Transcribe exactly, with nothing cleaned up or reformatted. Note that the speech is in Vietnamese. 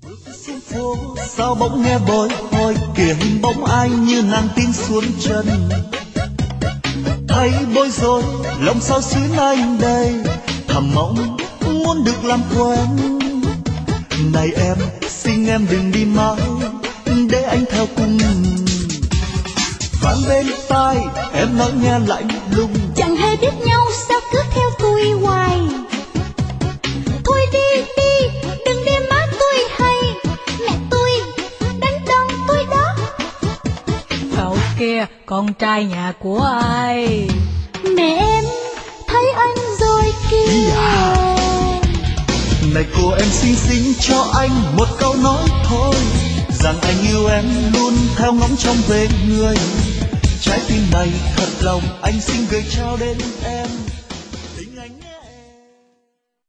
Xuống phố sao bỗng nghe bồi hồi kìa hình bóng ai như nàng tin xuống chân. Thấy bối rối lòng sao xuyến anh đây, thầm mong muốn được làm quen. Này em xin em đừng đi mãi để anh theo cùng. Vang bên tai em nói nghe lạnh lùng, chẳng hề biết nhau sao cứ theo tôi hoài. Thôi đi đi đừng để má tôi hay, mẹ tôi đánh đòn tôi đó. Cậu kia con trai nhà của ai? Mẹ em thấy anh rồi kìa. Dạ. Này cô em xinh xinh cho anh một câu nói thôi, rằng anh yêu em luôn theo ngóng trông về người. Trái tim này thật lòng anh xin gửi trao đến em.